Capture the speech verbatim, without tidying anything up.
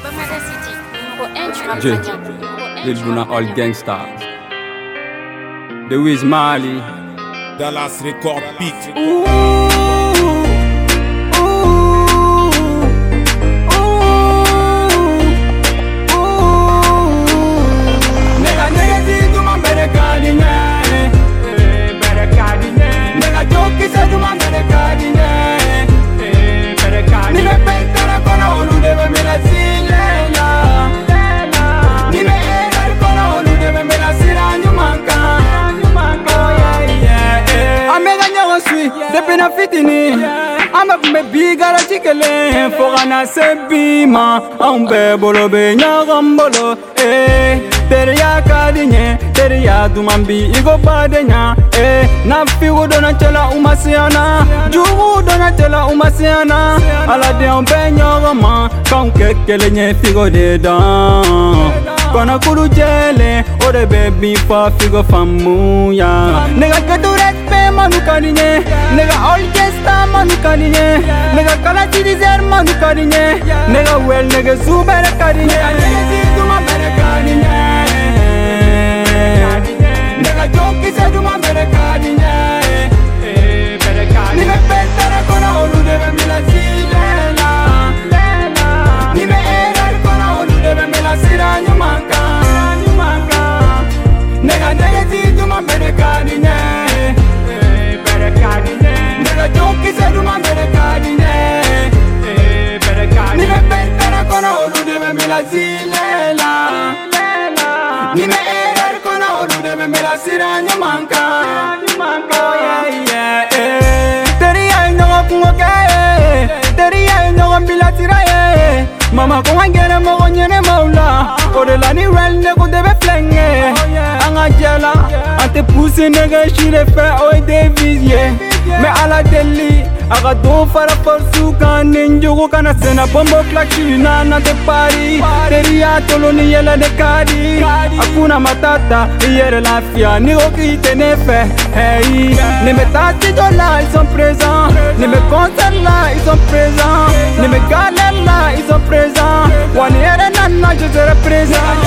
J. Lil Buna all gangsta. The Wiz Mali. Dallas Record Beat. Ooh, ooh, ooh, ooh. Nigga, nigga, di du man bere kadine. Bere kadine. Nigga, joki se du man bere kadine. Bere kadine. Nigga, pentara kono olu debe me la silela. Nigga, era kono olu debe me la sira nyumanka. Depuis na fitini Ama me bigara chikele Fogana se bima Ambe bolo be nyagambolo Eh Teria kadinye Teria dumambi igo badenya Eh Na figo dona chela umasiana Jugu dona chela umasiana Ala de ambe nyagama Kanke kele nye figo de dan Kona kuru jele Ore baby fa figo famuya Nega keturet manu kadinye nega all gesta manu kadinye nega kala chidizer manu kadinye nega well nega super kadinye nega zidu ma bere kadinye nega joki se du ma bere kadinye bere kadinye nega pentara kona olu debe mila silela nime erar kona olu debe mila sira nyumanka nega nega zidu ma bere kadinye nigga joki se du man bere kadine nigga pentara kono olu debe me la zilela nigga erar kono olu debe me la sira nyumanka oh yeah yeah teri ay no kungo kae teri ay no mbila tiraye mama ko wangere mo gonyene maula ore la ni wel ne ko debe flenge anga jela ante pousse nigga shire fe o Davis yeah me ala deli aga do fara forsu kan ninjugo kana sena bombo clack shina na de party teria toloni yela de kadi akuna matata yere la fia ni oki tenefe hey ne me tati do là ils sont présents ne me concert là ils sont présents ne me galère là ils sont présents one yere nana je te représente